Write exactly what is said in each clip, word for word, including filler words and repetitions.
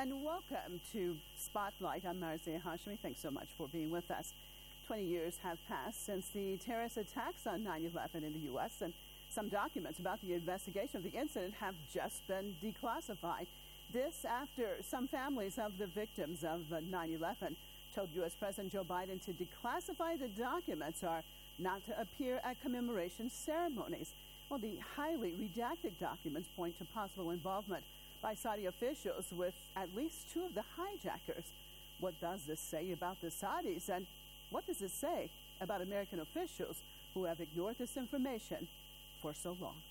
and welcome to Spotlight. I'm Marzia Hashmi. Thanks so much for being with us. twenty years have passed since the terrorist attacks on nine eleven in the U S, and some documents about the investigation of the incident have just been declassified. This after some families of the victims of nine eleven told U S. President Joe Biden to declassify the documents or not to appear at commemoration ceremonies. Well, the highly redacted documents point to possible involvement by Saudi officials with at least two of the hijackers. What does this say about the Saudis, and what does it say about American officials who have ignored this information for so long?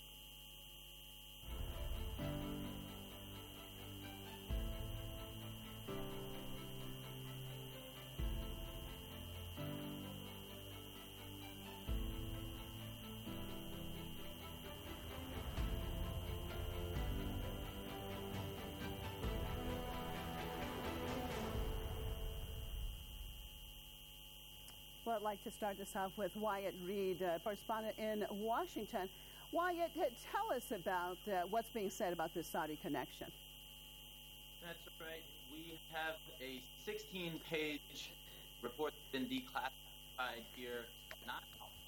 Well, I'd like to start this off with Wyatt Reed, uh, correspondent in Washington. Wyatt, uh, tell us about uh, what's being said about this Saudi connection. That's right. We have a sixteen-page report that's been declassified here. Not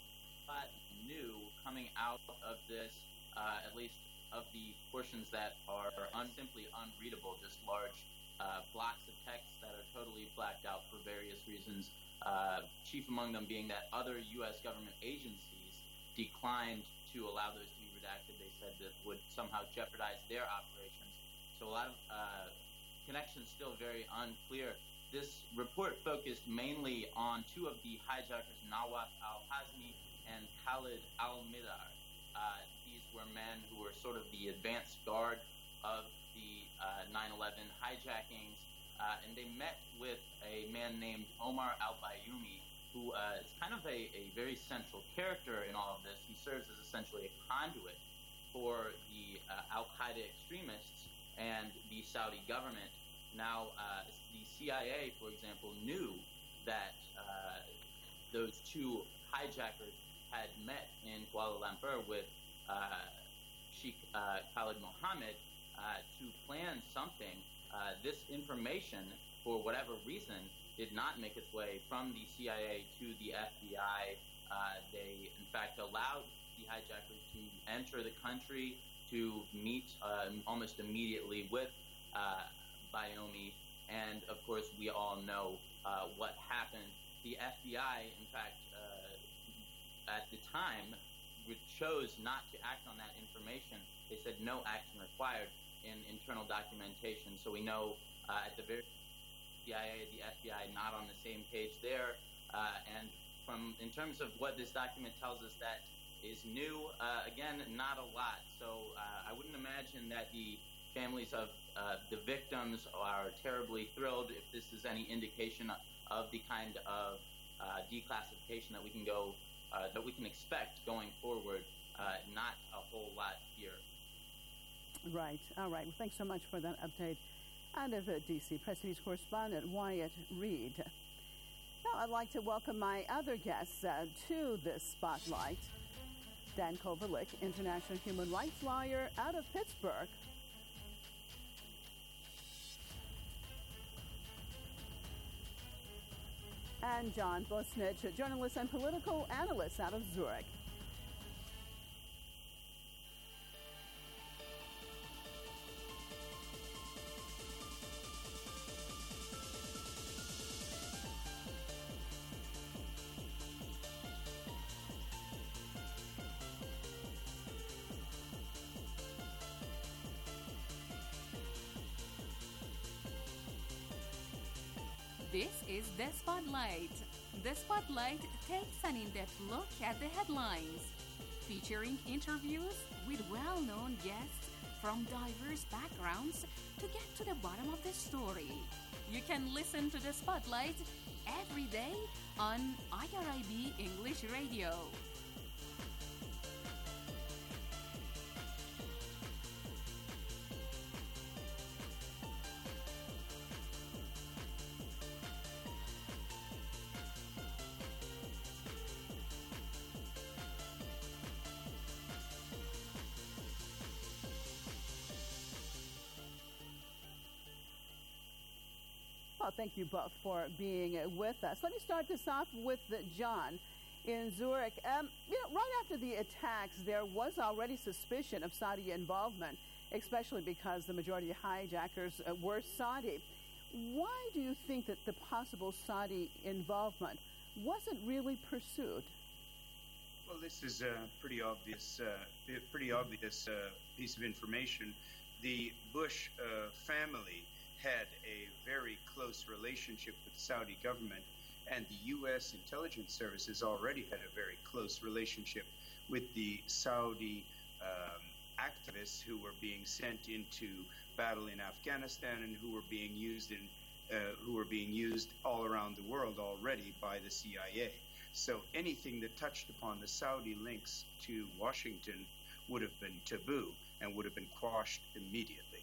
a lot new coming out of this, uh, at least of the portions that are un- simply unreadable, just large uh, blocks of text that are totally blacked out for various reasons. Uh, chief among them being that other U S government agencies declined to allow those to be redacted. They said that would somehow jeopardize their operations. So a lot of uh, connections still very unclear. This report focused mainly on two of the hijackers, Nawaf al-Hazmi and Khalid al-Midar. Uh, these were men who were sort of the advanced guard of the uh, nine eleven hijackings. Uh, and they met with a man named Omar al-Bayoumi, who uh, is kind of a, a very central character in all of this. He serves as essentially a conduit for the uh, al-Qaeda extremists and the Saudi government. Now, uh, the C I A, for example, knew that uh, those two hijackers had met in Kuala Lumpur with uh, Sheikh uh, Khalid Mohammed uh, to plan something. Uh, this information, for whatever reason, did not make its way from the C I A to the F B I. Uh, they, in fact, allowed the hijackers to enter the country to meet uh, almost immediately with uh, Bayoumi. And, of course, we all know uh, what happened. The F B I, in fact, uh, at the time, chose not to act on that information. They said no action required in internal documentation. So we know uh, at the very C I A, the F B I, not on the same page there. Uh, and from in terms of what this document tells us that is new, uh, again, not a lot. So uh, I wouldn't imagine that the families of uh, the victims are terribly thrilled if this is any indication of the kind of uh, declassification that we can go, uh, that we can expect going forward. Uh, not a whole lot here. Right. All right. Well, thanks so much for that update. Out of uh, D C, Press News correspondent Wyatt Reed. Now, I'd like to welcome my other guests uh, to this spotlight. Dan Kovalik, international human rights lawyer out of Pittsburgh. And John Busnich, a journalist and political analyst out of Zurich. This is The Spotlight. The Spotlight takes an in-depth look at the headlines, featuring interviews with well-known guests from diverse backgrounds to get to the bottom of the story. You can listen to The Spotlight every day on I R I B English Radio. Well, thank you both for being with us. Let me start this off with John in Zurich. Um, you know, right after the attacks, there was already suspicion of Saudi involvement, especially because the majority of hijackers uh, were Saudi. Why do you think that the possible Saudi involvement wasn't really pursued? Well, this is a pretty obvious, uh, pretty obvious uh, piece of information. The Bush uh, family had a very close relationship with the Saudi government, and the U S intelligence services already had a very close relationship with the Saudi um, activists who were being sent into battle in Afghanistan and who were being used in, uh, who were being used all around the world already by the C I A. So anything that touched upon the Saudi links to Washington would have been taboo and would have been quashed immediately.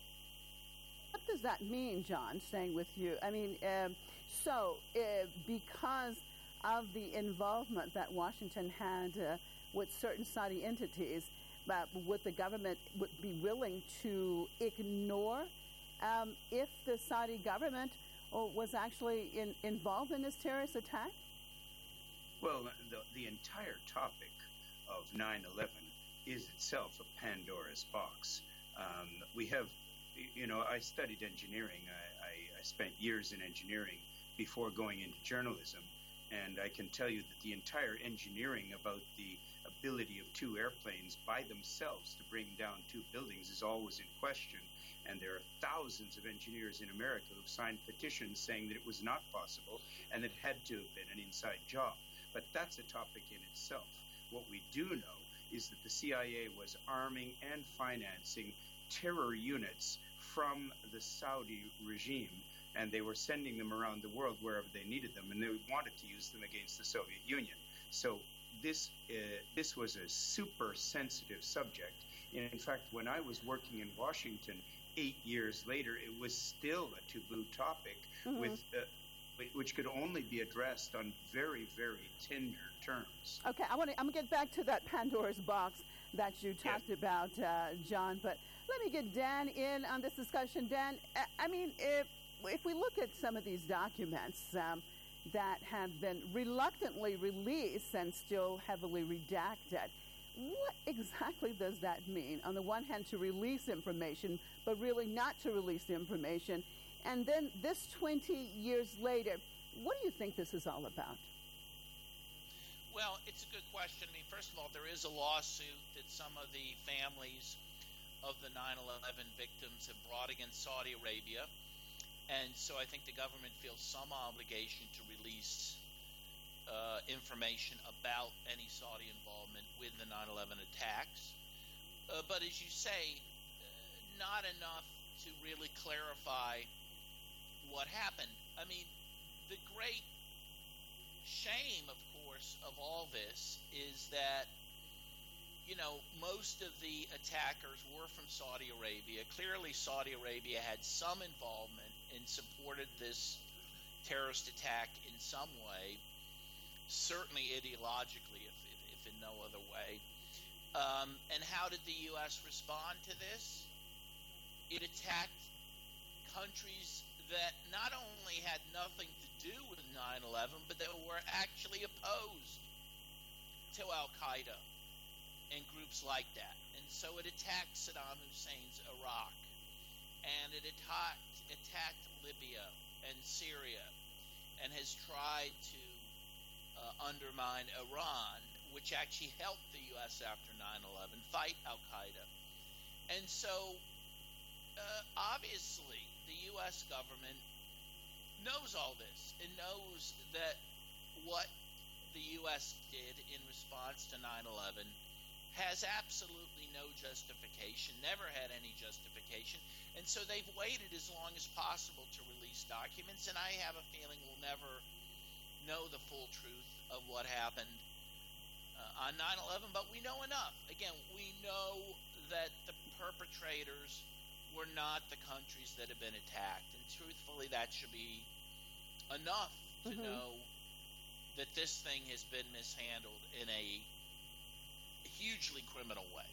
What does that mean, John, staying with you? I mean, um, so uh, because of the involvement that Washington had uh, with certain Saudi entities, uh, would the government would be willing to ignore um, if the Saudi government uh, was actually in, involved in this terrorist attack? Well, the, the entire topic of nine eleven is itself a Pandora's box. Um, we have, you know, I studied engineering. I, I, I spent years in engineering before going into journalism, and I can tell you that the entire engineering about the ability of two airplanes by themselves to bring down two buildings is always in question, and there are thousands of engineers in America who've signed petitions saying that it was not possible and that it had to have been an inside job. But that's a topic in itself. What we do know is that the C I A was arming and financing terror units from the Saudi regime, and they were sending them around the world wherever they needed them, and they wanted to use them against the Soviet Union. So this uh, this was a super sensitive subject. In fact, when I was working in Washington eight years later, it was still a taboo topic, mm-hmm. with uh, which could only be addressed on very, very tender terms. Okay, I want to. I'm gonna get back to that Pandora's box that you talked yes. about, uh, John. But let me get Dan in on this discussion. Dan, I mean, if if we look at some of these documents um, that have been reluctantly released and still heavily redacted, what exactly does that mean? On the one hand, to release information, but really not to release the information. And then this twenty years later, what do you think this is all about? Well, it's a good question. I mean, first of all, there is a lawsuit that some of the families of the nine eleven victims have brought against Saudi Arabia. And so I think the government feels some obligation to release uh, information about any Saudi involvement with the nine eleven attacks. Uh, but as you say, uh, not enough to really clarify what happened. I mean, the great shame, of course, of all this is that, you know, most of the attackers were from Saudi Arabia. Clearly, Saudi Arabia had some involvement and supported this terrorist attack in some way, certainly ideologically, if, if, if in no other way. Um, and how did the U S respond to this? It attacked countries that not only had nothing to do with nine eleven, but that were actually opposed to Al-Qaeda and groups like that. And so it attacked Saddam Hussein's Iraq, and it attacked, attacked Libya and Syria, and has tried to uh, undermine Iran, which actually helped the U S after nine eleven fight Al-Qaeda. And so uh, obviously the U S government knows all this and knows that what the U S did in response to nine eleven has absolutely no justification, never had any justification, and so they've waited as long as possible to release documents, and I have a feeling we'll never know the full truth of what happened uh, on nine eleven, but we know enough. Again, we know that the perpetrators were not the countries that have been attacked, and truthfully that should be enough to mm-hmm. know that this thing has been mishandled in a hugely criminal way.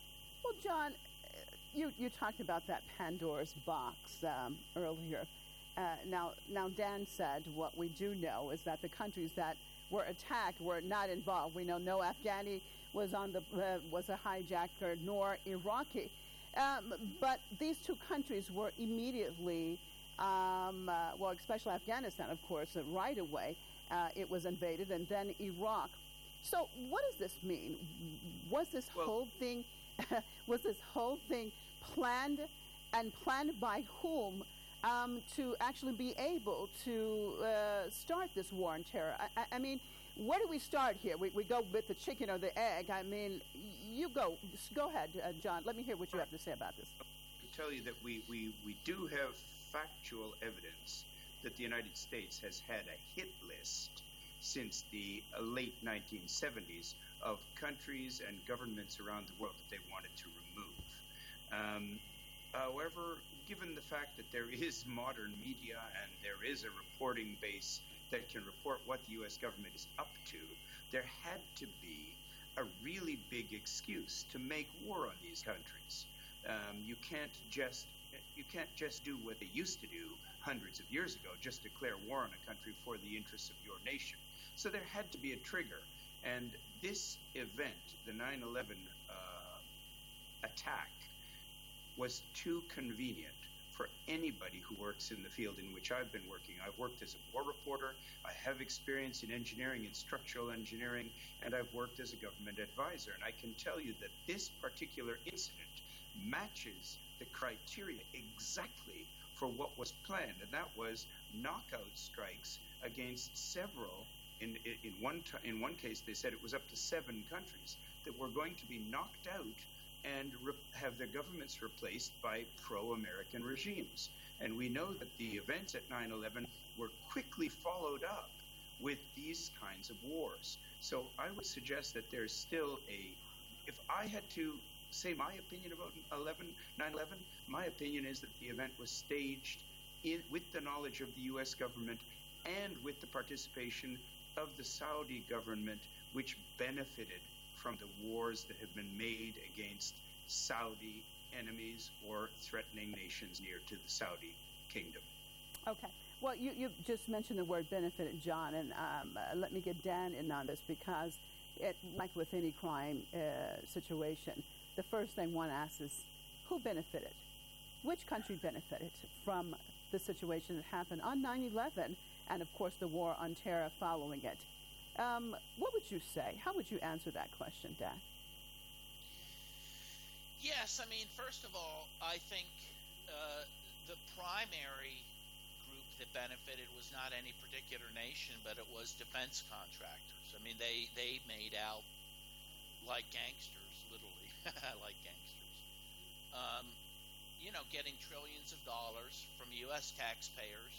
Well, John, you, you talked about that Pandora's box um, earlier. Uh, now, now Dan said what we do know is that the countries that were attacked were not involved. We know no Afghani was on the uh, was a hijacker, nor Iraqi. Um, but these two countries were immediately, um, uh, well, especially Afghanistan, of course, uh, right away uh, it was invaded, and then Iraq. So, what does this mean? Was this well, whole thing, was this whole thing planned, and planned by whom? Um, to actually be able to uh, start this war on terror. I, I, I mean, where do we start here? We, we go with the chicken or the egg. I mean, you go. Go ahead, uh, John. Let me hear what you have to say about this. I can tell you that we, we, we do have factual evidence that the United States has had a hit list since the uh, late nineteen seventies of countries and governments around the world that they wanted to remove. Um, however, given the fact that there is modern media and there is a reporting base that can report what the U S government is up to, there had to be a really big excuse to make war on these countries. Um, you can't just you can't just do what they used to do hundreds of years ago, just declare war on a country for the interests of your nation. So there had to be a trigger, and this event, the nine eleven uh, attack, was too convenient for anybody who works in the field in which I've been working. I've worked as a war reporter, I have experience in engineering and structural engineering, and I've worked as a government advisor. And I can tell you that this particular incident matches the criteria exactly for what was planned, and that was knockout strikes against several, in, in, one, t- in one case they said it was up to seven countries that were going to be knocked out and re- have their governments replaced by pro-American regimes. And we know that the events at nine eleven were quickly followed up with these kinds of wars. So I would suggest that there's still a, if I had to say my opinion about nine eleven, my opinion is that the event was staged in, with the knowledge of the U S government and with the participation of the Saudi government, which benefited from the wars that have been made against Saudi enemies or threatening nations near to the Saudi kingdom. Okay. Well, you, you just mentioned the word benefited, John, and um, uh, let me get Dan in on this, because it, like with any crime uh, situation, the first thing one asks is, who benefited? Which country benefited from the situation that happened on nine eleven, and of course the war on terror following it? Um, what would you say? How would you answer that question, Dan? Yes, I mean, first of all, I think uh, the primary group that benefited was not any particular nation, but it was defense contractors. I mean, they, they made out like gangsters, literally, like gangsters. Um, you know, getting trillions of dollars from U S taxpayers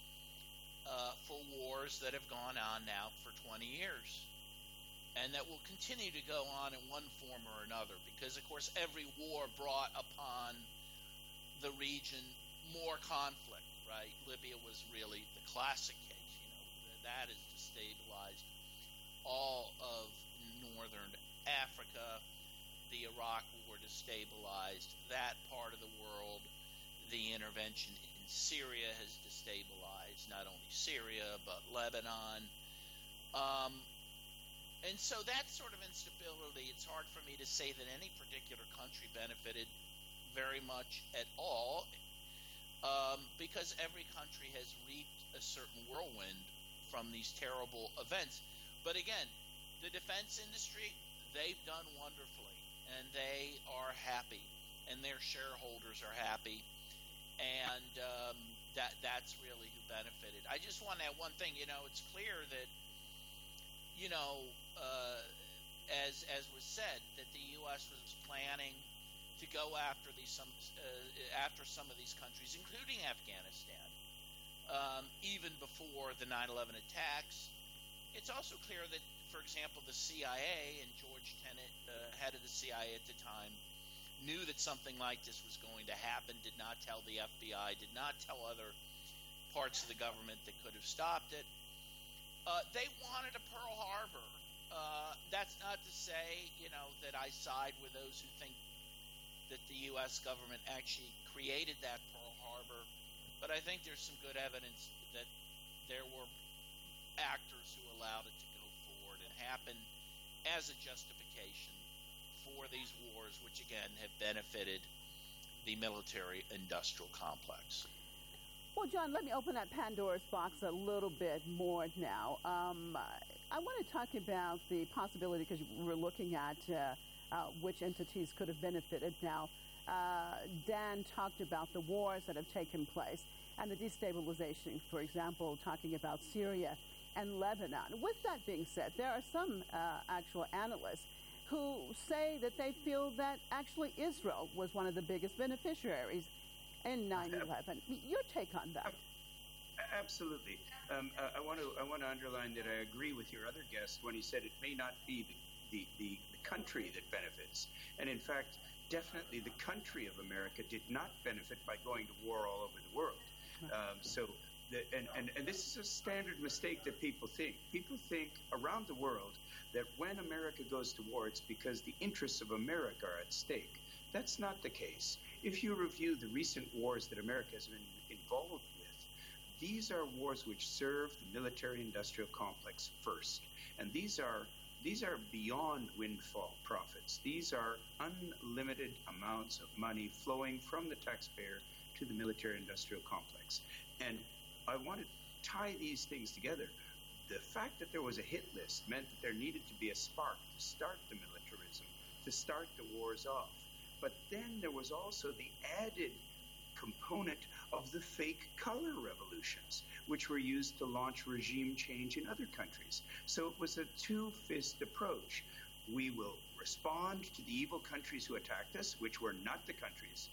Uh, for wars that have gone on now for twenty years, and that will continue to go on in one form or another, because of course every war brought upon the region more conflict, right? Libya was really the classic case. You know, that has destabilized all of northern Africa. The Iraq war destabilized that part of the world. The intervention in Syria has destabilized not only Syria, but Lebanon. Um, and so that sort of instability, it's hard for me to say that any particular country benefited very much at all, um, because every country has reaped a certain whirlwind from these terrible events. But again, the defense industry, they've done wonderfully, and they are happy, and their shareholders are happy. And um, that that's really who benefited. I just want to add one thing. You know, it's clear that, you know, uh, as as was said, that the U S was planning to go after these some uh, after some of these countries, including Afghanistan, um, even before the nine eleven attacks. It's also clear that, for example, the C I A and George Tenet, uh, head of the C I A at the time, knew that something like this was going to happen, did not tell the F B I, did not tell other parts of the government that could have stopped it. Uh, they wanted a Pearl Harbor. Uh, that's not to say, you know, that I side with those who think that the U S government actually created that Pearl Harbor but I think there's some good evidence that there were actors who allowed it to go forward and happen as a justification for these wars, which again have benefited the military-industrial complex. Well, John, let me open that Pandora's box a little bit more now. Um, I want to talk about the possibility, because we're looking at uh, uh, which entities could have benefited. Now, uh, Dan talked about the wars that have taken place and the destabilization, for example, talking about Syria and Lebanon. With that being said, there are some uh, actual analysts who say that they feel that actually Israel was one of the biggest beneficiaries in nine eleven. Your take on that? Absolutely. Um, uh, I want to I want to underline that I agree with your other guest when he said it may not be the, the, the, the country that benefits. And in fact, definitely the country of America did not benefit by going to war all over the world. Um, so, the, and, and, and this is a standard mistake that people think. People think around the world that when America goes to war, it's because the interests of America are at stake. That's not the case. If you review the recent wars that America has been involved with, these are wars which serve the military-industrial complex first. And these are these are beyond windfall profits. These are unlimited amounts of money flowing from the taxpayer to the military-industrial complex. And I want to tie these things together. The fact that there was a hit list meant that there needed to be a spark to start the militarism, to start the wars off. But then there was also the added component of the fake color revolutions, which were used to launch regime change in other countries. So it was a two-fist approach. We will respond to the evil countries who attacked us, which were not the countries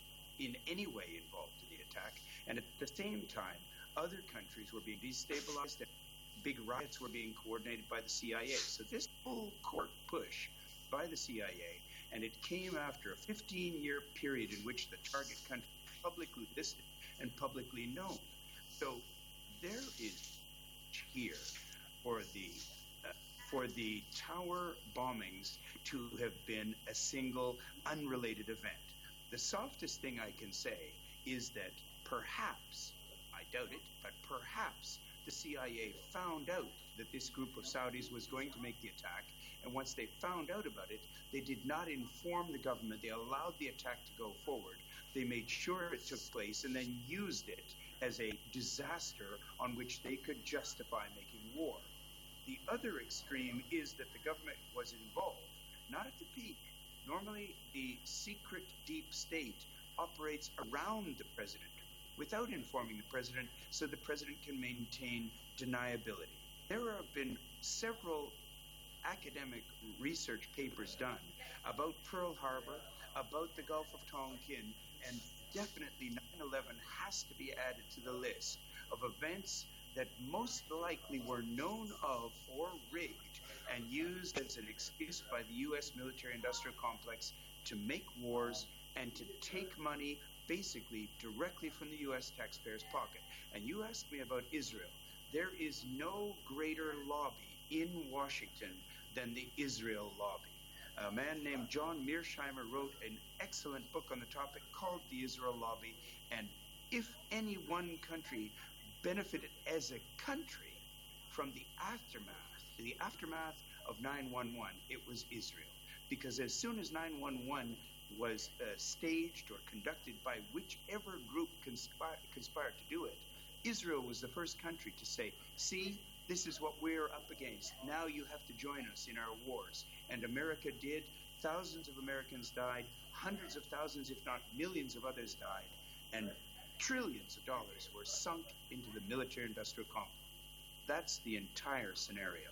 in any way involved in the attack, and at the same time, other countries were being destabilized and big riots were being coordinated by the C I A. So this full court push by the C I A, and it came after a fifteen-year period in which the target country was publicly listed and publicly known. So there is here for the uh, for the tower bombings to have been a single unrelated event. The softest thing I can say is that perhaps, I doubt it, but perhaps the C I A found out that this group of Saudis was going to make the attack, and once they found out about it, they did not inform the government. They allowed the attack to go forward. They made sure it took place and then used it as a disaster on which they could justify making war. The other extreme is that the government was involved, not at the peak. Normally, the secret deep state operates around the president without informing the president, so the president can maintain deniability. There have been several academic research papers done about Pearl Harbor, about the Gulf of Tonkin, and definitely nine eleven has to be added to the list of events that most likely were known of or rigged and used as an excuse by the U S military-industrial complex to make wars and to take money basically directly from the U S taxpayer's pocket. And you asked me about Israel. There is no greater lobby in Washington than the Israel lobby. A man named John Mearsheimer wrote an excellent book on the topic called The Israel Lobby, and if any one country benefited as a country from the aftermath, the aftermath of nine one one, it was Israel. Because as soon as nine one one was uh, staged or conducted by whichever group conspired, conspired to do it, Israel was the first country to say, see, this is what we're up against. Now you have to join us in our wars. And America did. Thousands of Americans died. Hundreds of thousands, if not millions of others died. And trillions of dollars were sunk into the military-industrial complex. That's the entire scenario.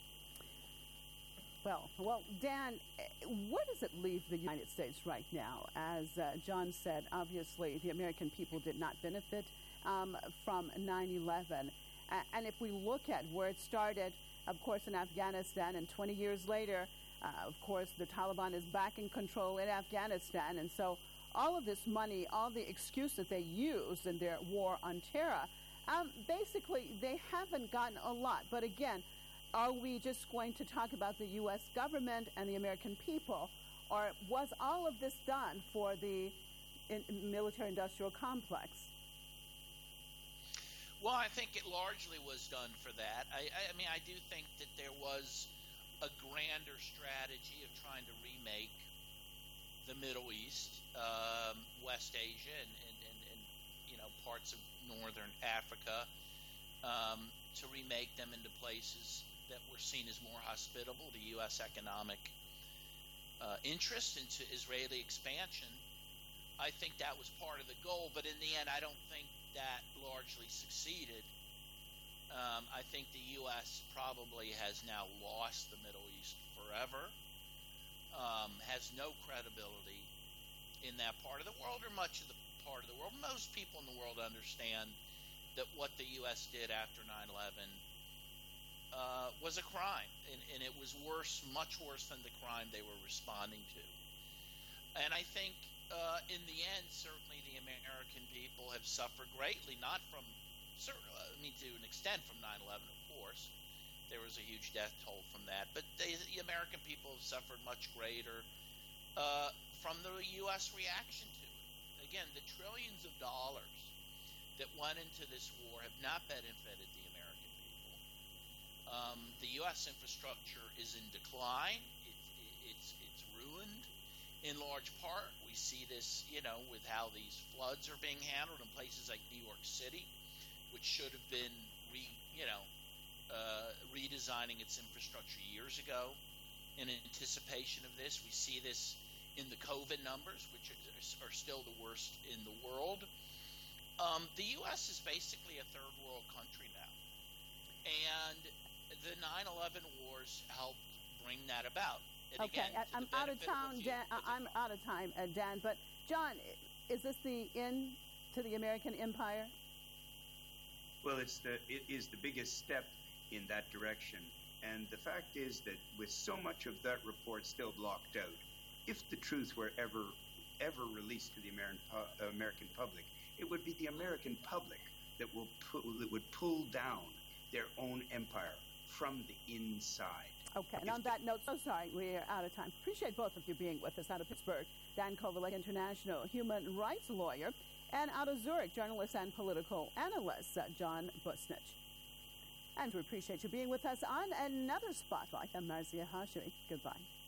Well, well, Dan, where does it leave the United States right now? As uh, John said, obviously the American people did not benefit um, from nine eleven. Uh, and if we look at where it started, of course, in Afghanistan, and twenty years later, uh, of course, the Taliban is back in control in Afghanistan. And so all of this money, all the excuse that they used in their war on terror, um, basically they haven't gotten a lot. But again, are we just going to talk about the U S government and the American people, or was all of this done for the military-industrial complex? Well, I think it largely was done for that. I, I, I mean, I do think that there was a grander strategy of trying to remake the Middle East, um, West Asia, and, and, and, and you know parts of northern Africa, um, to remake them into places that were seen as more hospitable to U S economic uh, interest, into Israeli expansion. I think that was part of the goal, but in the end, I don't think that largely succeeded. Um, I think the U S probably has now lost the Middle East forever, um, has no credibility in that part of the world or much of the part of the world. Most people in the world understand that what the U S did after nine eleven uh, was a crime, and, and it was worse, much worse than the crime they were responding to. And I think uh, in the end, certainly the American people have suffered greatly, not from, I mean, to an extent from nine eleven, of course. There was a huge death toll from that, but they, the American people have suffered much greater uh, from the U S reaction to it. Again, the trillions of dollars that went into this war have not benefited the American people. Um, the U S infrastructure is in decline. It, it, it's it's ruined in large part. We see this, you know, with how these floods are being handled in places like New York City, which should have been, re, you know, uh, redesigning its infrastructure years ago in anticipation of this. We see this in the COVID numbers, which are, are still the worst in the world. Um, the U S is basically a third world country now. And the nine eleven wars helped bring that about. And okay, again, I'm out of town, Dan. I'm out of time, uh, Dan. But, John, is this the end to the American empire? Well, it's the it is the biggest step in that direction. And the fact is that with so much of that report still blocked out, if the truth were ever ever released to the American pu- American public, it would be the American public that will pu- that would pull down their own empire from the inside. Okay, and on that note, so sorry, we're out of time. Appreciate both of you being with us out of Pittsburgh. Dan Kovalik, international human rights lawyer, and out of Zurich, journalist and political analyst, uh, John Busnich. And we appreciate you being with us on another Spotlight. I'm Marzieh Hashemi. Goodbye.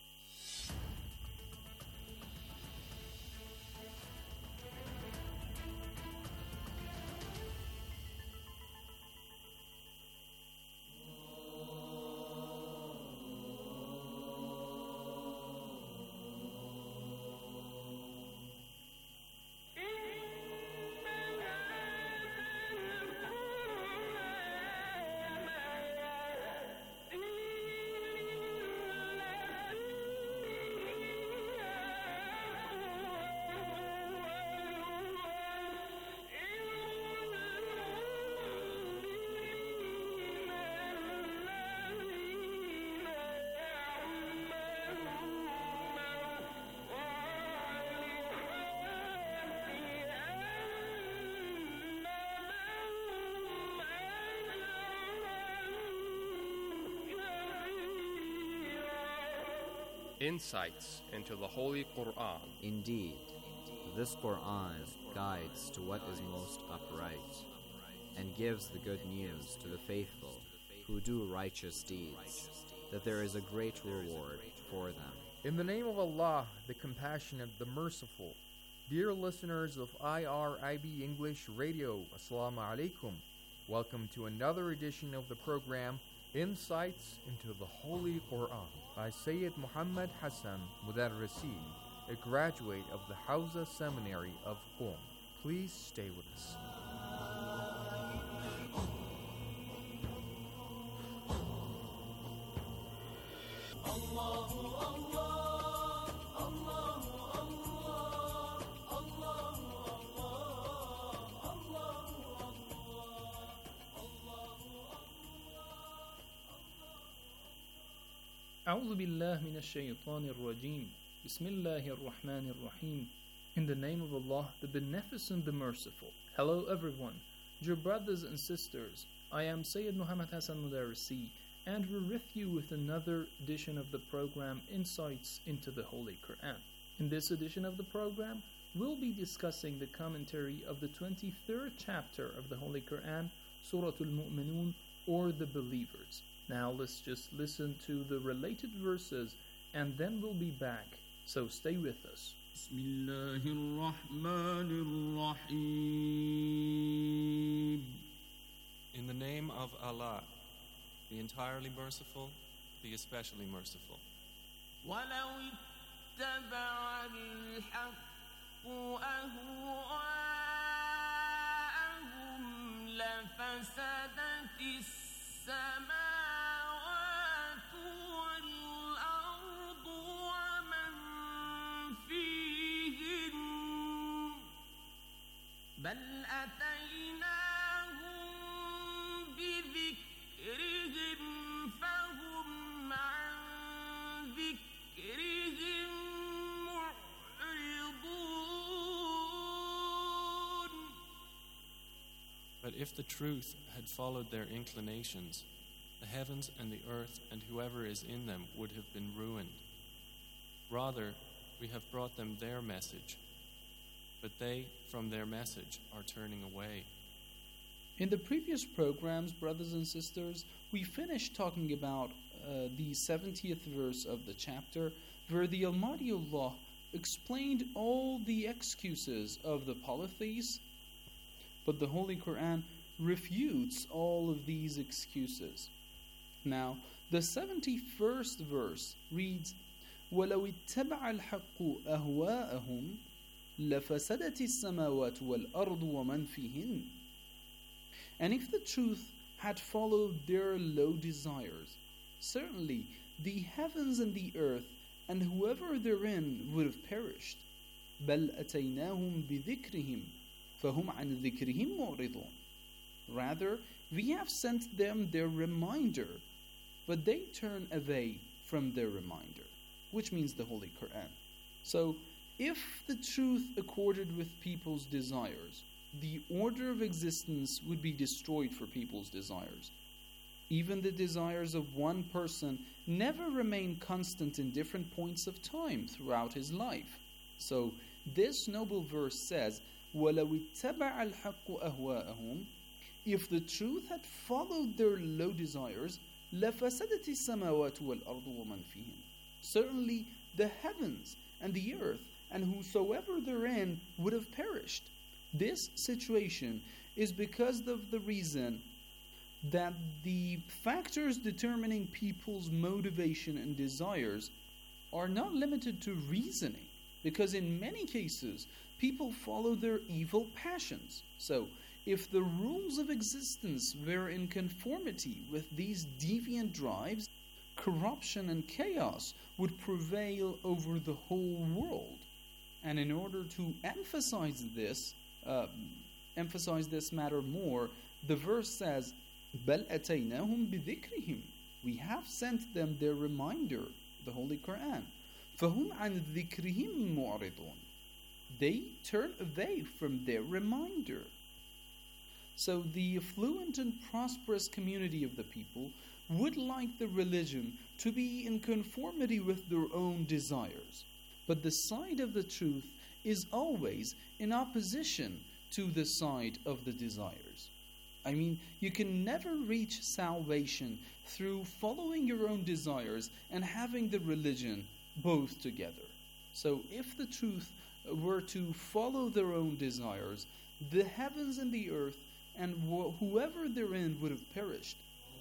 Insights into the Holy Quran. Indeed, this Quran guides to what is most upright, and gives the good news to the faithful who do righteous deeds, that there is a great reward for them. In the name of Allah, the Compassionate, the Merciful, dear listeners of I R I B English Radio, Assalamu alaikum. Welcome to another edition of the program, Insights into the Holy Quran, by Sayyid Muhammad Hassan Mudarrisi, a graduate of the Hausa Seminary of Qom. Please stay with us. أعوذ بالله من الشيطان الرجيم بسم الله الرحمن الرحيم. In the name of Allah, the Beneficent, the Merciful. Hello everyone, dear brothers and sisters. I am Sayyid Muhammad Hassan Mudarrisi, and we're with you with another edition of the program Insights into the Holy Quran. In this edition of the program, we'll be discussing the commentary of the twenty-third chapter of the Holy Quran, Surah Al-Mu'minun, or the believers. Now let's just listen to the related verses and then we'll be back. So stay with us. بسم الله الرحمن الرحيم. In the name of Allah, the entirely merciful, the especially merciful. ولو اتبع الحق أهواءهم لفسدت السماوات والأرض ومن فيهن بل أتيناهم بذكرهم فهم عن ذكرهم معرضون. But if the truth had followed their inclinations, the heavens and the earth and whoever is in them would have been ruined. Rather, we have brought them their message, but they, from their message, are turning away. In the previous programs, brothers and sisters, we finished talking about uh, the seventieth verse of the chapter, where the Almighty Allah explained all the excuses of the polytheists, but the Holy Quran refutes all of these excuses. Now, the seventy-first verse reads, وَلَوِ اتَّبَعَ الْحَقُّ أَهْوَاءَهُمْ لَفَسَدَتِ السَّمَاوَاتُ وَالْأَرْضُ وَمَنْ فِيهِنْ. And if the truth had followed their low desires, certainly the heavens and the earth and whoever therein would have perished. بَلْ أَتَيْنَاهُمْ بِذِكْرِهِمْ فَهُمْ عَنْ ذِكْرِهِمْ مُعْرِضُونَ. Rather, we have sent them their reminder, but they turn away from their reminder, which means the Holy Quran. So, if the truth accorded with people's desires, the order of existence would be destroyed for people's desires. Even the desires of one person never remain constant in different points of time throughout his life. So, this noble verse says, وَلَوِ اتَّبَعَ الْحَقُّ أَهْوَاءَهُمْ. If the truth had followed their low desires, لَفَسَدَتِ السَّمَاوَاتُ وَالْأَرْضُ وَمَنْ فِيهِمْ. Certainly the heavens and the earth and whosoever therein would have perished. This situation is because of the reason that the factors determining people's motivation and desires are not limited to reasoning, because in many cases people follow their evil passions. So if the rules of existence were in conformity with these deviant drives, corruption and chaos would prevail over the whole world. And in order to emphasize this, uh, emphasize this matter more, the verse says, بَلْ أَتَيْنَاهُمْ بِذِكْرِهِمْ. We have sent them their reminder, the Holy Quran. فَهُمْ عَنْ ذِكْرِهِمْ مُعْرِضُونَ. They turn away from their reminder. So the affluent and prosperous community of the people would like the religion to be in conformity with their own desires. But the side of the truth is always in opposition to the side of the desires. I mean, you can never reach salvation through following your own desires and having the religion both together. So if the truth were to follow their own desires, the heavens and the earth and wh- whoever therein would have perished.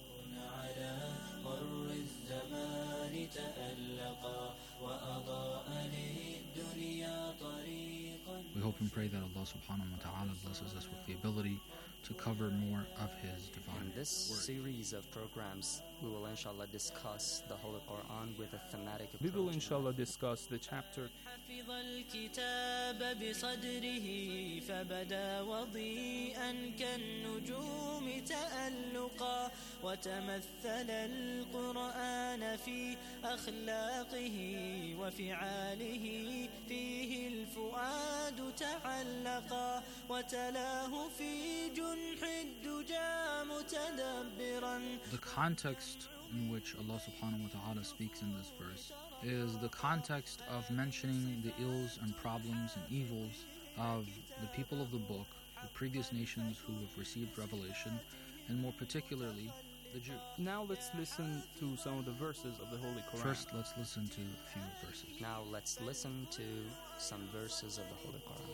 We hope and pray that Allah subhanahu wa ta'ala blesses us with the ability to cover more of His divine In this word. series of programs, we will inshallah discuss the Holy Quran with a thematic approach. We will inshallah discuss the chapter حفظ الكتاب بصدره فبدا وضيئا كالنجوم تألقا وتمثل القرآن في أخلاقه وفعاله فيه الفؤاد تعلقا وتلاه في جنح الدجى متدبرا. The context in which Allah subhanahu wa ta'ala speaks in this verse is the context of mentioning the ills and problems and evils of the people of the book, the previous nations who have received revelation, and more particularly the Jew. Now let's listen to some of the verses of the Holy Quran. First, let's listen to a few verses. Now let's listen to some verses of the Holy Quran.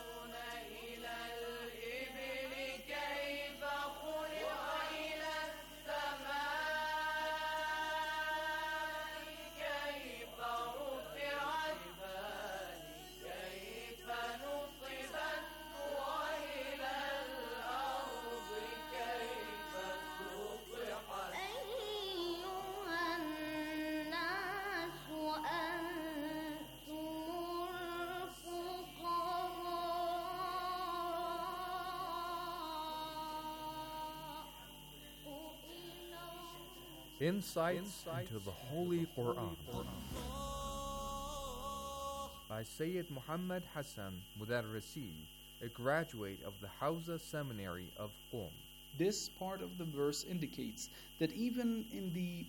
Insights into the Holy Quran by Sayyid Muhammad Hassan Mudarrisi, a graduate of the Hawza Seminary of Qom. This part of the verse indicates that even in the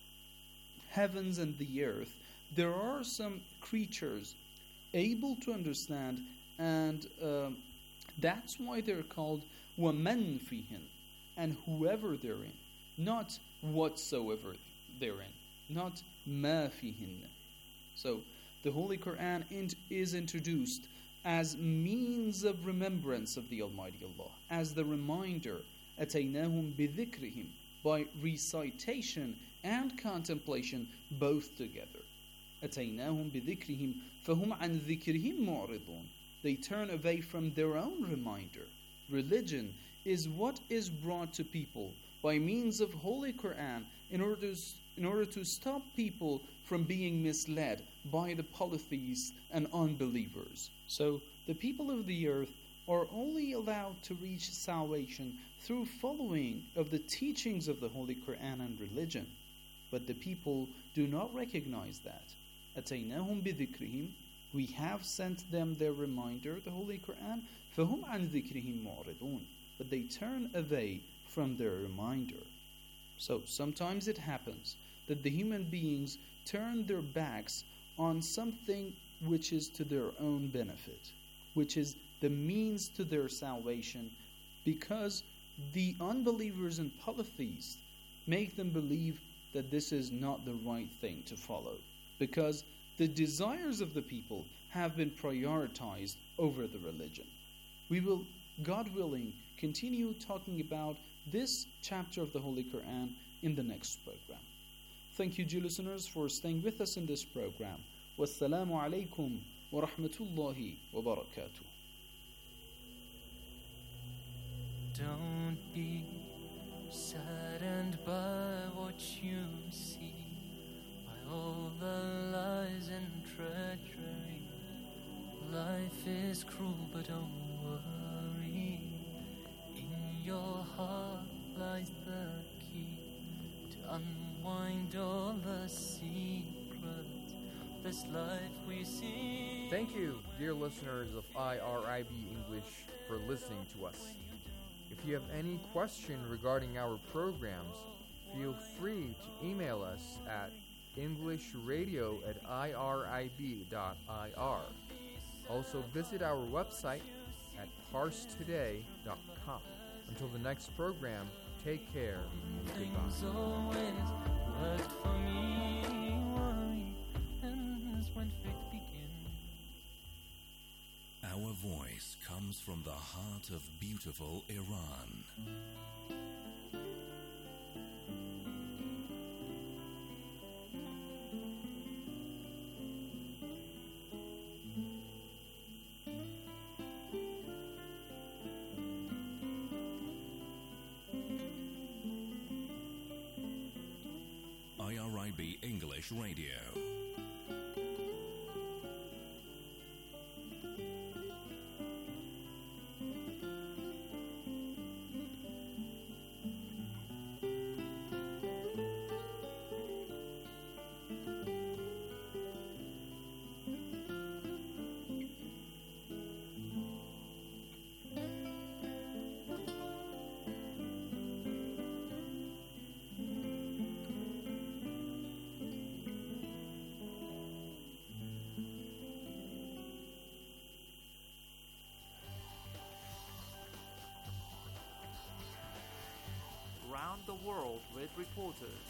heavens and the earth, there are some creatures able to understand, and uh, that's why they're called وَمَنْ فِيهِنْ, and whoever therein, not whatsoever therein, not ma fihin. So the Holy Quran is introduced as means of remembrance of the Almighty Allah, as the reminder, أَتَيْنَاهُمْ بِذِكْرِهِمْ, by recitation and contemplation both together. أَتَيْنَاهُمْ بِذِكْرِهِمْ فَهُمْ عَنْ ذِكْرِهِمْ مُعْرِضُونَ. They turn away from their own reminder. Religion is what is brought to people by means of Holy Quran in order to, in order to stop people from being misled by the polytheists and unbelievers. So the people of the earth are only allowed to reach salvation through following of the teachings of the Holy Quran and religion. But the people do not recognize that. أَتَيْنَاهُمْ بِذِكْرِهِمْ, we have sent them their reminder, the Holy Quran, فَهُمْ عَنْ ذِكْرِهِمْ مُعْرِضُونَ, but they turn away from their reminder. So sometimes it happens that the human beings turn their backs on something which is to their own benefit, which is the means to their salvation, because the unbelievers and polytheists make them believe that this is not the right thing to follow, because the desires of the people have been prioritized over the religion. We will, God willing, continue talking about this chapter of the Holy Quran in the next program. Thank you, dear listeners, for staying with us in this program. Wassalamu alaikum wa rahmatullahi wa barakatuh. Don't be saddened by what you see, by all the lies and treachery. Life is cruel, but don't worry. In your heart lies the key to unwind all the secrets of this life we see. Thank you, dear listeners of I R I B English, for listening to us. If you have any question regarding our programs, feel free to email us at englishradio at irib dot I R. Also visit our website at parse today dot com. Until the next program, take care and Things goodbye. always worked for me. Worry ends when faith begins. Our voice comes from the heart of beautiful Iran. I R I B English Radio. around the world with reporters.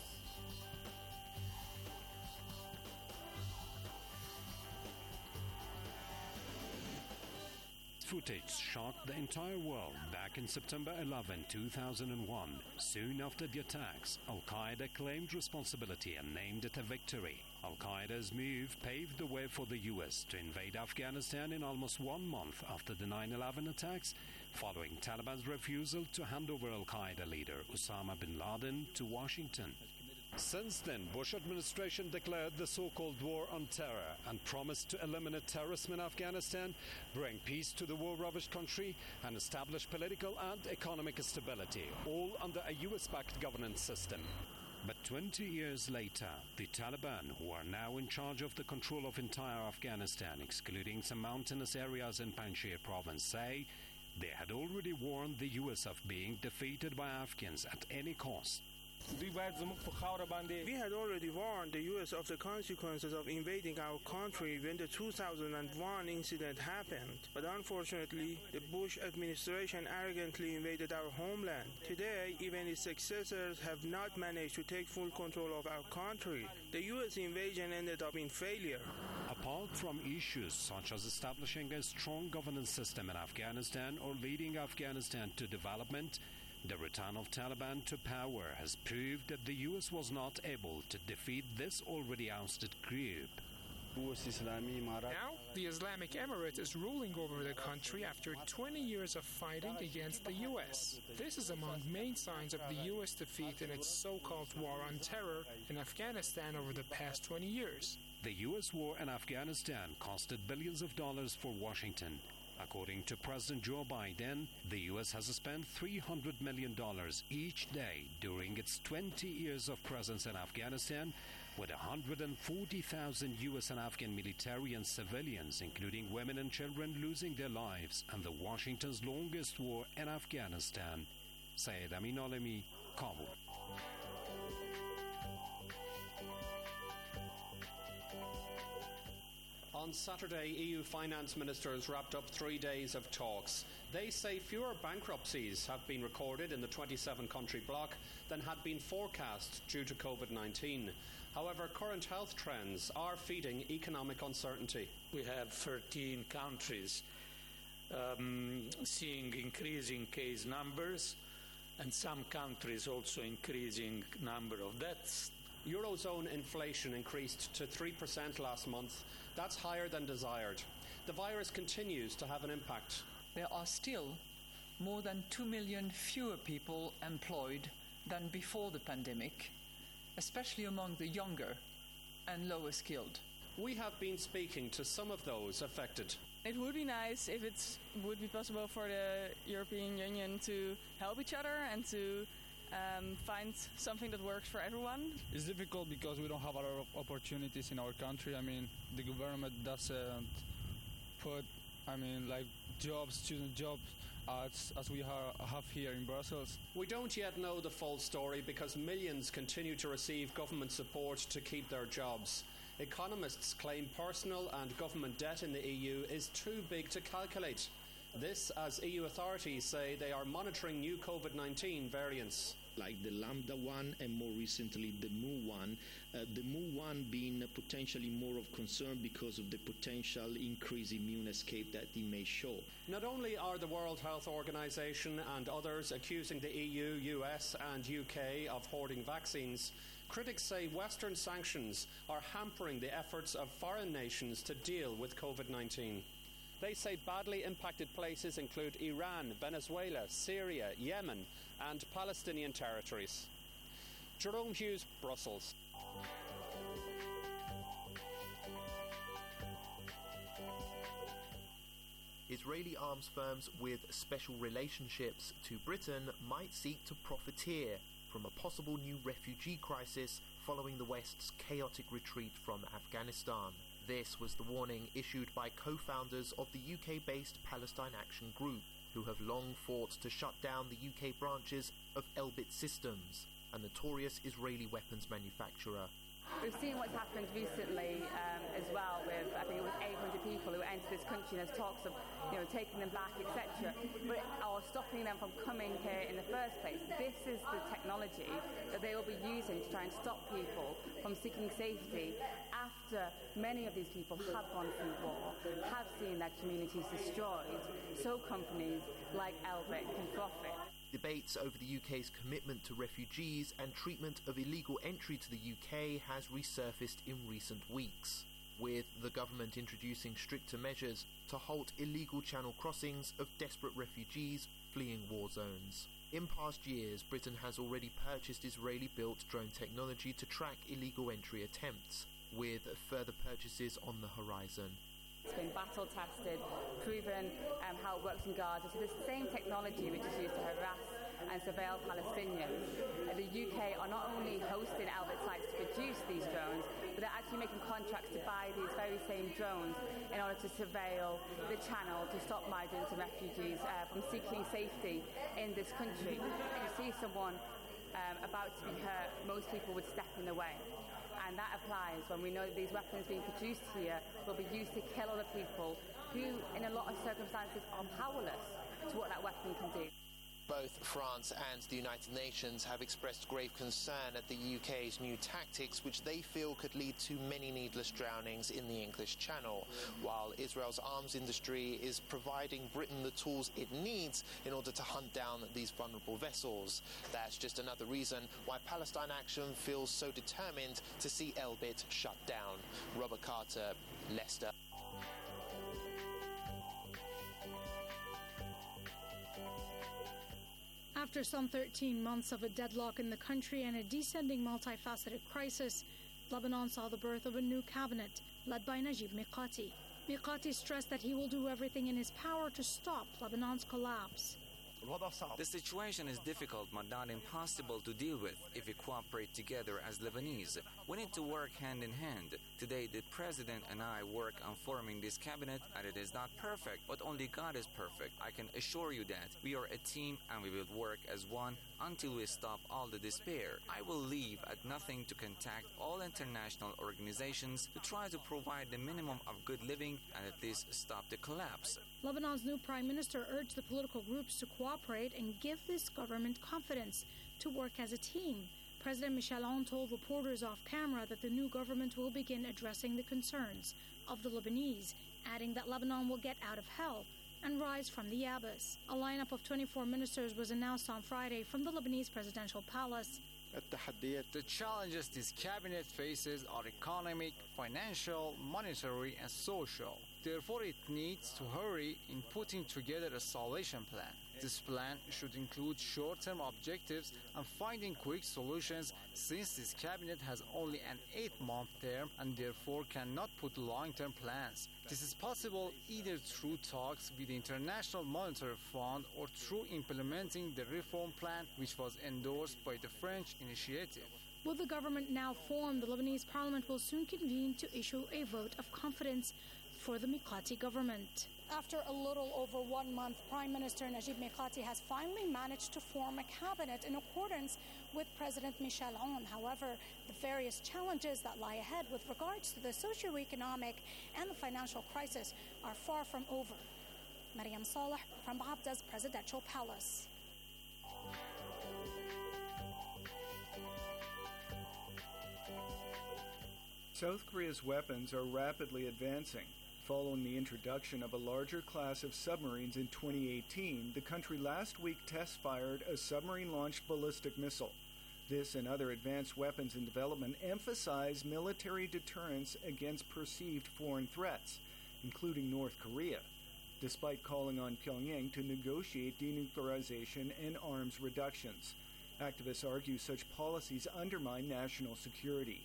Footage shocked the entire world back in September eleventh, two thousand one. Soon after the attacks, Al-Qaeda claimed responsibility and named it a victory. Al-Qaeda's move paved the way for the U S to invade Afghanistan in almost one month after the nine eleven attacks, following Taliban's refusal to hand over Al-Qaeda leader Osama bin Laden to Washington. Since then, Bush administration declared the so-called war on terror and promised to eliminate terrorism in Afghanistan, bring peace to the war-ravaged country, and establish political and economic stability, all under a U S-backed governance system. But twenty years later, the Taliban, who are now in charge of the control of entire Afghanistan, excluding some mountainous areas in Panjshir province, say they had already warned the U S of being defeated by Afghans at any cost. We had already warned the U S of the consequences of invading our country when the two thousand one incident happened. But unfortunately, the Bush administration arrogantly invaded our homeland. Today, even its successors have not managed to take full control of our country. The U S invasion ended up in failure. Apart from issues such as establishing a strong governance system in Afghanistan or leading Afghanistan to development, the return of Taliban to power has proved that the U S was not able to defeat this already ousted group. Now, the Islamic Emirate is ruling over the country after twenty years of fighting against the U S. This is among main signs of the U S defeat in its so-called war on terror in Afghanistan over the past twenty years. The U S war in Afghanistan costed billions of dollars for Washington. According to President Joe Biden, the U S has spent three hundred million dollars each day during its twenty years of presence in Afghanistan, with one hundred forty thousand U S and Afghan military and civilians, including women and children, losing their lives, and the Washington's longest war in Afghanistan. Syed Amin Alemi, Kabul. On Saturday, E U finance ministers wrapped up three days of talks. They say fewer bankruptcies have been recorded in the twenty-seven country bloc than had been forecast due to COVID nineteen. However, current health trends are feeding economic uncertainty. We have thirteen countries um, seeing increasing case numbers, and some countries also increasing number of deaths. Eurozone inflation increased to three percent last month. That's higher than desired. The virus continues to have an impact. There are still more than two million fewer people employed than before the pandemic, especially among the younger and lower skilled. We have been speaking to some of those affected. It would be nice if it would be possible for the European Union to help each other and to Um, find something that works for everyone. It's difficult because we don't have a lot of opportunities in our country. I mean, the government doesn't put, I mean, like jobs, student jobs, as, as we ha- have here in Brussels. We don't yet know the full story because millions continue to receive government support to keep their jobs. Economists claim personal and government debt in the E U is too big to calculate. This as E U authorities say they are monitoring new COVID nineteen variants. Like the Lambda one and more recently the Mu one. Uh, the Mu one being potentially more of concern because of the potential increased immune escape that it may show. Not only are the World Health Organization and others accusing the E U, U S and U K of hoarding vaccines, critics say Western sanctions are hampering the efforts of foreign nations to deal with COVID nineteen. They say badly impacted places include Iran, Venezuela, Syria, Yemen and Palestinian territories. Jerome Hughes, Brussels. Israeli arms firms with special relationships to Britain might seek to profiteer from a possible new refugee crisis following the West's chaotic retreat from Afghanistan. This was the warning issued by co-founders of the U K-based Palestine Action Group, who have long fought to shut down the U K branches of Elbit Systems, a notorious Israeli weapons manufacturer. We've seen what's happened recently um, as well with, I think it was eight hundred people who entered this country, and there's talks of, you know, taking them back, et cetera, but or stopping them from coming here in the first place. This is the technology that they will be using to try and stop people from seeking safety after many of these people have gone through war, have seen their communities destroyed, so companies like Elbit can profit. Debates over the U K's commitment to refugees and treatment of illegal entry to the U K has resurfaced in recent weeks, with the government introducing stricter measures to halt illegal channel crossings of desperate refugees fleeing war zones. In past years, Britain has already purchased Israeli-built drone technology to track illegal entry attempts, with further purchases on the horizon. It's been battle tested, proven um, how it works in Gaza. So this same technology which is used to harass and surveil Palestinians. Uh, the U K are not only hosting Elbit sites to produce these drones, but they're actually making contracts to buy these very same drones in order to surveil the channel to stop migrants and refugees uh, from seeking safety in this country. If you see someone um, about to be hurt, most people would step in the way. And that applies when we know that these weapons being produced here will be used to kill other people who, in a lot of circumstances, are powerless to what that weapon can do. Both France and the United Nations have expressed grave concern at the U K's new tactics, which they feel could lead to many needless drownings in the English Channel, while Israel's arms industry is providing Britain the tools it needs in order to hunt down these vulnerable vessels. That's just another reason why Palestine Action feels so determined to see Elbit shut down. Robert Carter, Leicester. After some thirteen months of a deadlock in the country and a descending multifaceted crisis, Lebanon saw the birth of a new cabinet led by Najib Mikati. Mikati stressed that he will do everything in his power to stop Lebanon's collapse. The situation is difficult but not impossible to deal with if we cooperate together as Lebanese. We need to work hand in hand. Today, the President and I work on forming this cabinet, and it is not perfect, but only God is perfect. I can assure you that we are a team and we will work as one until we stop all the despair. I will leave at nothing to contact all international organizations to try to provide the minimum of good living and at least stop the collapse. Lebanon's new prime minister urged the political groups to cooperate and give this government confidence to work as a team. President Michel Aoun told reporters off camera that the new government will begin addressing the concerns of the Lebanese, adding that Lebanon will get out of hell and rise from the abyss. A lineup of twenty-four ministers was announced on Friday from the Lebanese presidential palace. The challenges this cabinet faces are economic, financial, monetary, and social. Therefore, it needs to hurry in putting together a solution plan. This plan should include short-term objectives and finding quick solutions, since this cabinet has only an eight-month term and therefore cannot put long-term plans. This is possible either through talks with the International Monetary Fund or through implementing the reform plan, which was endorsed by the French initiative. With the government now formed, the Lebanese parliament will soon convene to issue a vote of confidence for the Mikati government. After a little over one month, Prime Minister Najib Mikati has finally managed to form a cabinet in accordance with President Michel Aoun. However, the various challenges that lie ahead with regards to the socio-economic and the financial crisis are far from over. Mariam Saleh from Abda's Presidential Palace. South Korea's weapons are rapidly advancing. Following the introduction of a larger class of submarines in twenty eighteen, the country last week test-fired a submarine-launched ballistic missile. This and other advanced weapons in development emphasize military deterrence against perceived foreign threats, including North Korea, despite calling on Pyongyang to negotiate denuclearization and arms reductions. Activists argue such policies undermine national security.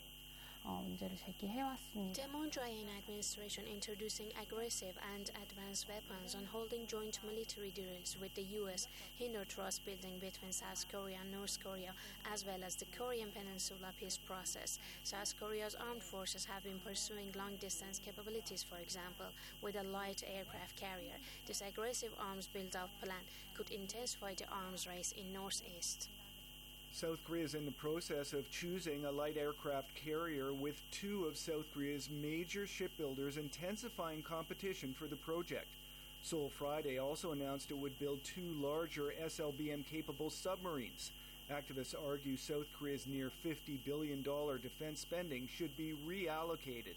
Demonstrating administration introducing aggressive and advanced weapons and holding joint military drills with the U S hinder trust building between South Korea and North Korea, as well as the Korean Peninsula peace process. South Korea's armed forces have been pursuing long-distance capabilities, for example, with a light aircraft carrier. This aggressive arms build-out plan could intensify the arms race in Northeast. South Korea is in the process of choosing a light aircraft carrier, with two of South Korea's major shipbuilders intensifying competition for the project. Seoul Friday also announced it would build two larger S L B M-capable submarines. Activists argue South Korea's near fifty billion dollars defense spending should be reallocated.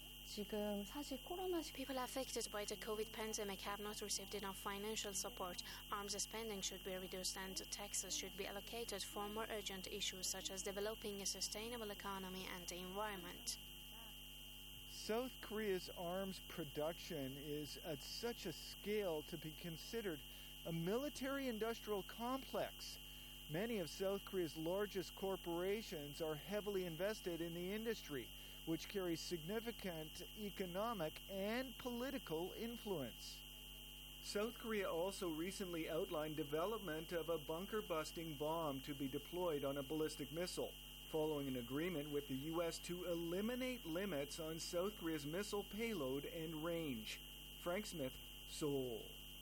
People affected by the COVID pandemic have not received enough financial support. Arms spending should be reduced and taxes should be allocated for more urgent issues such as developing a sustainable economy and the environment. South Korea's arms production is at such a scale to be considered a military-industrial complex. Many of South Korea's largest corporations are heavily invested in the industry, which carries significant economic and political influence. South Korea also recently outlined development of a bunker-busting bomb to be deployed on a ballistic missile, following an agreement with the U S to eliminate limits on South Korea's missile payload and range. Frank Smith, Seoul.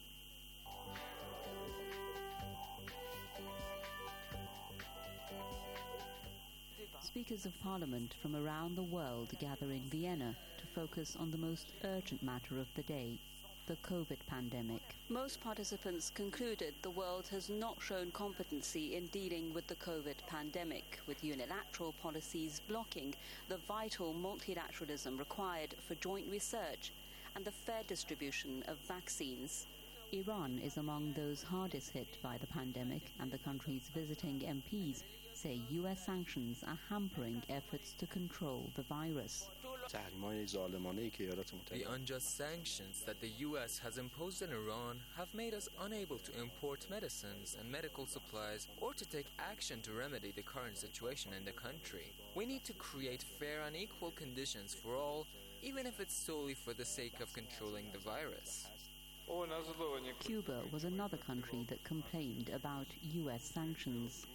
Speakers of Parliament from around the world gather in Vienna to focus on the most urgent matter of the day, the COVID pandemic. Most participants concluded the world has not shown competency in dealing with the COVID pandemic, with unilateral policies blocking the vital multilateralism required for joint research and the fair distribution of vaccines. Iran is among those hardest hit by the pandemic, and the country's visiting M Ps say U S sanctions are hampering efforts to control the virus. The unjust sanctions that the U S has imposed on Iran have made us unable to import medicines and medical supplies or to take action to remedy the current situation in the country. We need to create fair and equal conditions for all, even if it's solely for the sake of controlling the virus. Cuba was another country that complained about U S sanctions.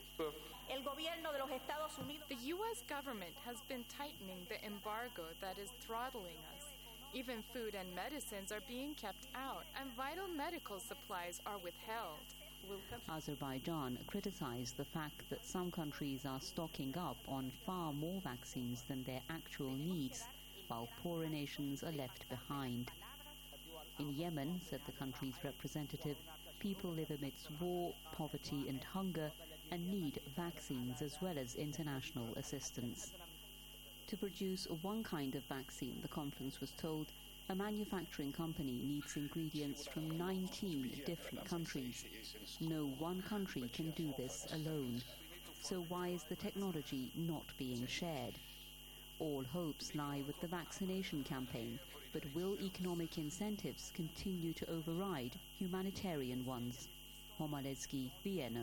The U S government has been tightening the embargo that is throttling us. Even food and medicines are being kept out, and vital medical supplies are withheld. Azerbaijan criticized the fact that some countries are stocking up on far more vaccines than their actual needs, while poorer nations are left behind. In Yemen, said the country's representative, people live amidst war, poverty and hunger, and need vaccines as well as international assistance. To produce one kind of vaccine, the conference was told, a manufacturing company needs ingredients from nineteen different countries. No one country can do this alone. So why is the technology not being shared? All hopes lie with the vaccination campaign, but will economic incentives continue to override humanitarian ones? Homaletsky, Vienna.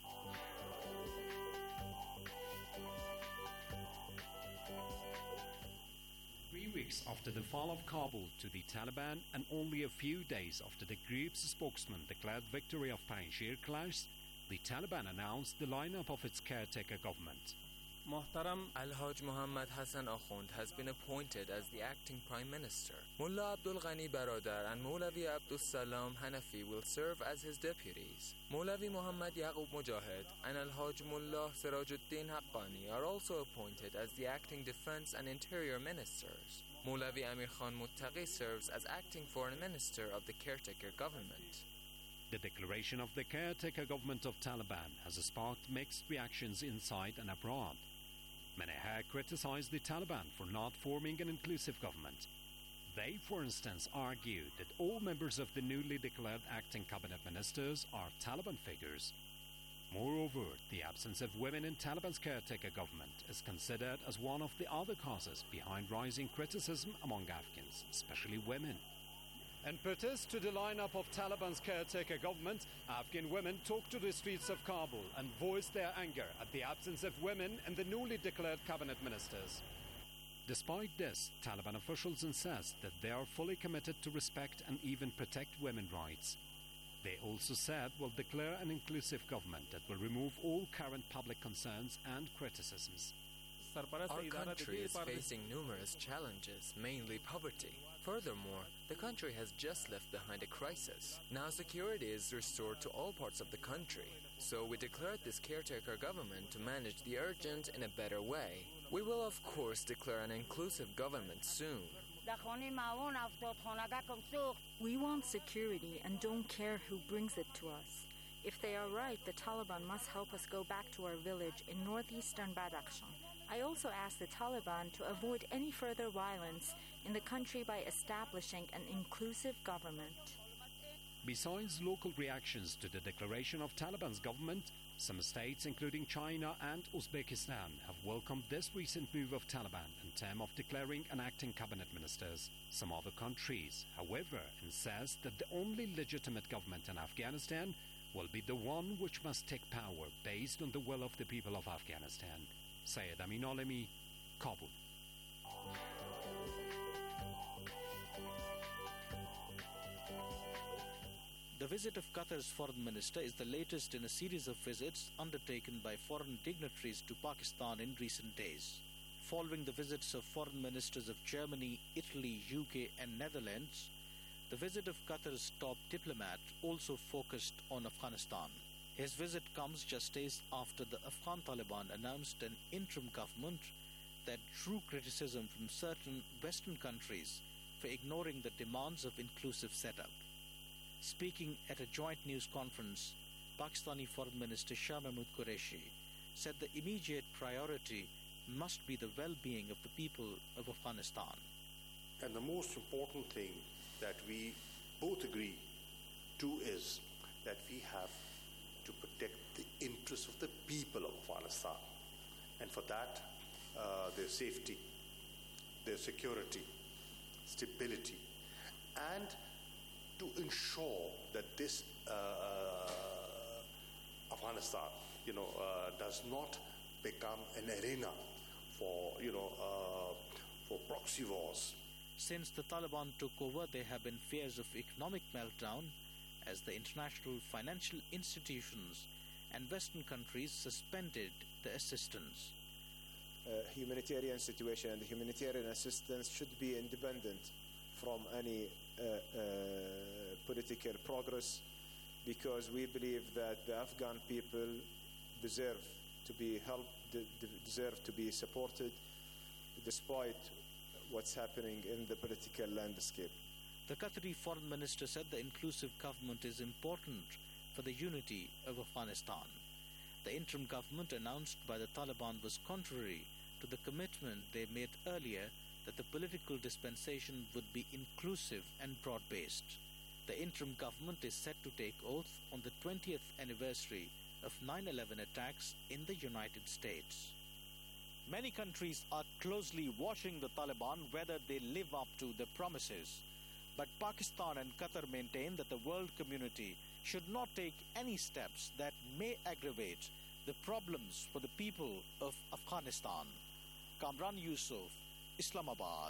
Three weeks after the fall of Kabul to the Taliban and only a few days after the group's spokesman declared victory of Panjshir clash, the Taliban announced the lineup of its caretaker government. Muhtaram Al-Haj Muhammad Hassan Akhund has been appointed as the acting Prime Minister. Mullah Abdul Ghani Baradar and Mawlavi Abdul Salam Hanafi will serve as his deputies. Mawlavi Muhammad Yaqub Mujahid and Al-Haj Mullah Sirajuddin Haqqani are also appointed as the acting Defense and Interior Ministers. Mawlavi Amir Khan Muttaqi serves as acting Foreign Minister of the caretaker government. The declaration of the caretaker government of Taliban has sparked mixed reactions inside and abroad. Many have criticized the Taliban for not forming an inclusive government. They, for instance, argued that all members of the newly declared acting cabinet ministers are Taliban figures. Moreover, the absence of women in Taliban's caretaker government is considered as one of the other causes behind rising criticism among Afghans, especially women. In protest to the lineup of Taliban's caretaker government, Afghan women took to the streets of Kabul and voiced their anger at the absence of women in the newly declared cabinet ministers. Despite this, Taliban officials insist that they are fully committed to respect and even protect women's rights. They also said will declare an inclusive government that will remove all current public concerns and criticisms. Our country is facing numerous challenges, mainly poverty. Furthermore, the country has just left behind a crisis. Now security is restored to all parts of the country. So we declared this caretaker government to manage the urgent in a better way. We will of course declare an inclusive government soon. We want security and don't care who brings it to us. If they are right, the Taliban must help us go back to our village in northeastern Badakhshan. I also ask the Taliban to avoid any further violence in the country by establishing an inclusive government. Besides local reactions to the declaration of Taliban's government, some states, including China and Uzbekistan, have welcomed this recent move of Taliban in terms of declaring and acting cabinet ministers. Some other countries, however, insist that the only legitimate government in Afghanistan will be the one which must take power based on the will of the people of Afghanistan. Syed Amin Alemi, Kabul. The visit of Qatar's foreign minister is the latest in a series of visits undertaken by foreign dignitaries to Pakistan in recent days. Following the visits of foreign ministers of Germany, Italy, U K and Netherlands, the visit of Qatar's top diplomat also focused on Afghanistan. His visit comes just days after the Afghan Taliban announced an interim government that drew criticism from certain Western countries for ignoring the demands of inclusive setup. Speaking at a joint news conference, Pakistani Foreign Minister Shah Mahmood Qureshi said the immediate priority must be the well-being of the people of Afghanistan. And the most important thing that we both agree to is that we have to protect the interests of the people of Afghanistan. And for that, uh, their safety, their security, stability, and to ensure that this uh, Afghanistan, you know, uh, does not become an arena for, you know, uh, for proxy wars. Since the Taliban took over, there have been fears of economic meltdown as the international financial institutions and Western countries suspended the assistance. Uh, humanitarian situation and humanitarian assistance should be independent from any uh, uh, political progress, because we believe that the Afghan people deserve to be helped, deserve to be supported, despite what's happening in the political landscape. The Qatari foreign minister said the inclusive government is important for the unity of Afghanistan. The interim government announced by the Taliban was contrary to the commitment they made earlier that the political dispensation would be inclusive and broad-based. The interim government is set to take oath on the twentieth anniversary of nine eleven attacks in the United States. Many countries are closely watching the Taliban whether they live up to their promises. But Pakistan and Qatar maintain that the world community should not take any steps that may aggravate the problems for the people of Afghanistan. Kamran Yusuf, Islamabad.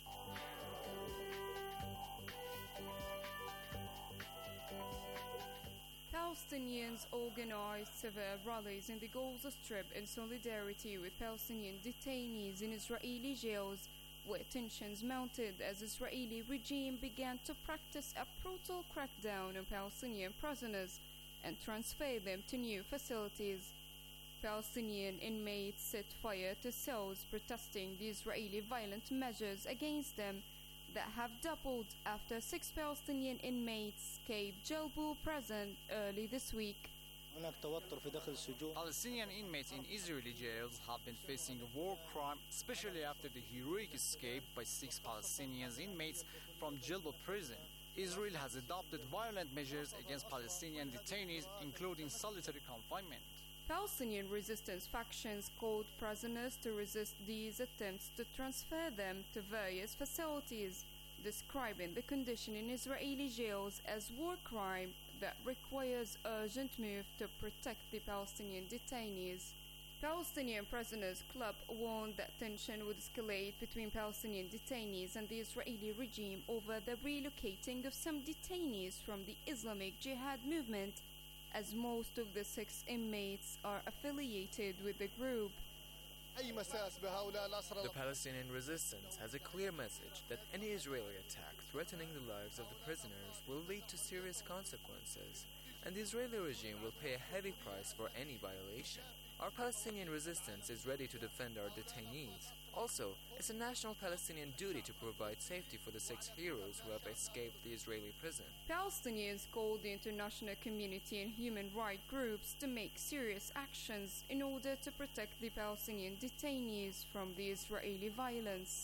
Palestinians organized several rallies in the Gaza Strip in solidarity with Palestinian detainees in Israeli jails, where tensions mounted as Israeli regime began to practice a brutal crackdown on Palestinian prisoners and transfer them to new facilities. Palestinian inmates set fire to cells protesting the Israeli violent measures against them that have doubled after six Palestinian inmates escaped Jalbu prison early this week. Palestinian inmates in Israeli jails have been facing a war crime, especially after the heroic escape by six Palestinian inmates from Jalbu prison. Israel has adopted violent measures against Palestinian detainees, including solitary confinement. Palestinian resistance factions called prisoners to resist these attempts to transfer them to various facilities, describing the condition in Israeli jails as war crime that requires urgent move to protect the Palestinian detainees. Palestinian Prisoners Club warned that tension would escalate between Palestinian detainees and the Israeli regime over the relocating of some detainees from the Islamic Jihad movement, as most of the six inmates are affiliated with the group. The Palestinian resistance has a clear message that any Israeli attack threatening the lives of the prisoners will lead to serious consequences, and the Israeli regime will pay a heavy price for any violation. Our Palestinian resistance is ready to defend our detainees. Also, it's a national Palestinian duty to provide safety for the six heroes who have escaped the Israeli prison. Palestinians called the international community and human rights groups to make serious actions in order to protect the Palestinian detainees from the Israeli violence.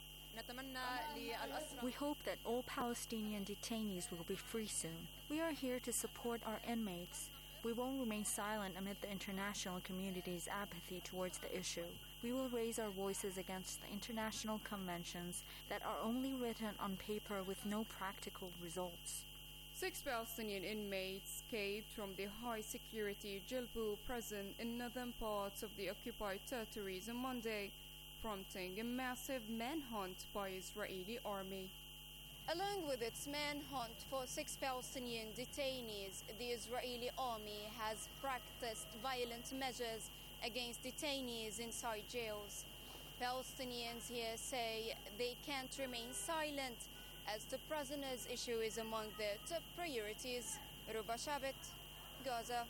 We hope that all Palestinian detainees will be free soon. We are here to support our inmates. We won't remain silent amid the international community's apathy towards the issue. We will raise our voices against the international conventions that are only written on paper with no practical results. Six Palestinian inmates escaped from the high-security Jilbu prison in northern parts of the occupied territories on Monday, prompting a massive manhunt by Israeli army. Along with its manhunt for six Palestinian detainees, the Israeli army has practiced violent measures against detainees inside jails. Palestinians here say they can't remain silent as the prisoners' issue is among their top priorities. Ruba Shabit, Gaza.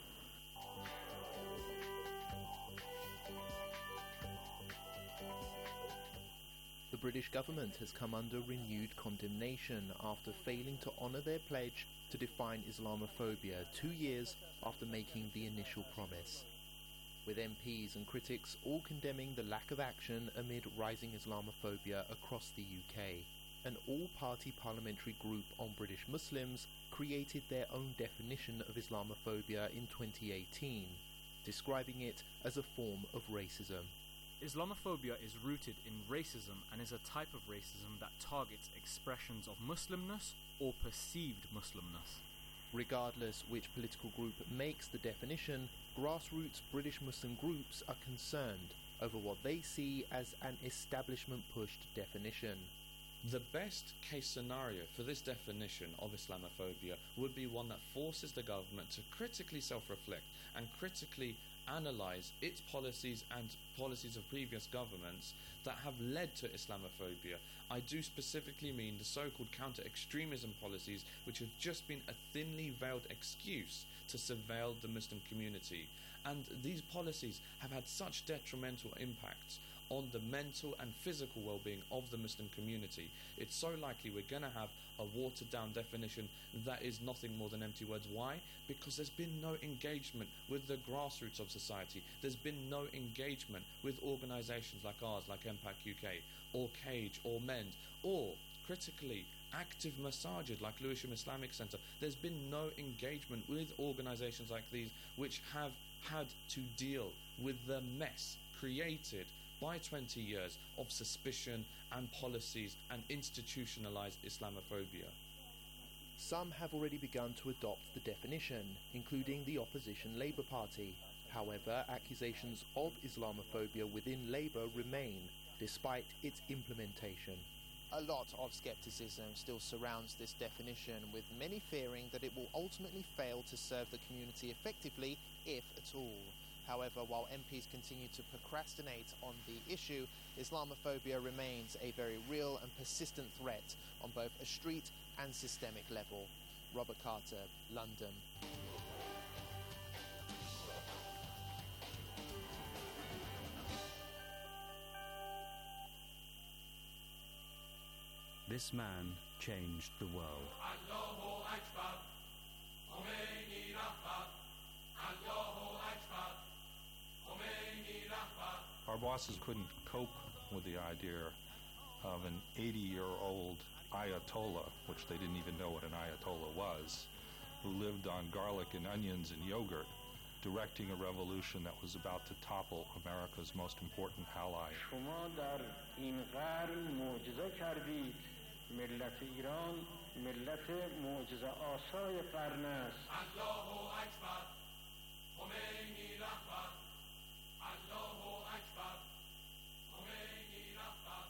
The British government has come under renewed condemnation after failing to honour their pledge to define Islamophobia two years after making the initial promise. With M Ps and critics all condemning the lack of action amid rising Islamophobia across the U K, an all-party parliamentary group on British Muslims created their own definition of Islamophobia in twenty eighteen, describing it as a form of racism. Islamophobia is rooted in racism and is a type of racism that targets expressions of Muslimness or perceived Muslimness. Regardless which political group makes the definition, grassroots British Muslim groups are concerned over what they see as an establishment-pushed definition. The best case scenario for this definition of Islamophobia would be one that forces the government to critically self-reflect and critically analyse its policies and policies of previous governments that have led to Islamophobia. I do specifically mean the so-called counter-extremism policies, which have just been a thinly veiled excuse to surveil the Muslim community. And these policies have had such detrimental impacts on the mental and physical well-being of the Muslim community. It's so likely we're going to have a watered-down definition that is nothing more than empty words. Why? Because there's been no engagement with the grassroots of society. There's been no engagement with organisations like ours, like M PAC U K, or CAGE, or MEND, or, critically, Active Masajid, like Lewisham Islamic Centre. There's been no engagement with organisations like these which have had to deal with the mess created by twenty years of suspicion and policies and institutionalised Islamophobia. Some have already begun to adopt the definition, including the opposition Labour Party. However, accusations of Islamophobia within Labour remain, despite its implementation. A lot of scepticism still surrounds this definition, with many fearing that it will ultimately fail to serve the community effectively, if at all. However, while M Ps continue to procrastinate on the issue, Islamophobia remains a very real and persistent threat on both a street and systemic level. Robert Carter, London. This man changed the world. Our bosses couldn't cope with the idea of an eighty-year-old Ayatollah, which they didn't even know what an Ayatollah was, who lived on garlic and onions and yogurt, directing a revolution that was about to topple America's most important ally. شما در این قرن معجزه کردید. ملت ایران ملت معجزه آسای قرن است. الله اکبر. خمینی رهبر. الله اکبر. خمینی رهبر.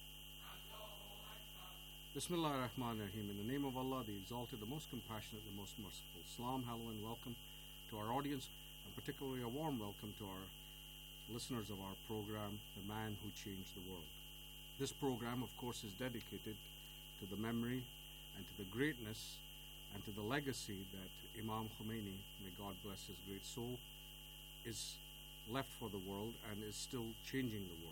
Bismillah ar-Rahman ar-Rahim. In the name of Allah, the Exalted, the Most Compassionate, the Most Merciful. Salam, hello, and welcome to our audience, and particularly a warm welcome to our listeners of our program, The Man Who Changed the World. This program, of course, is dedicated to the memory and to the greatness and to the legacy that Imam Khomeini, may God bless his great soul, is left for the world and is still changing the world.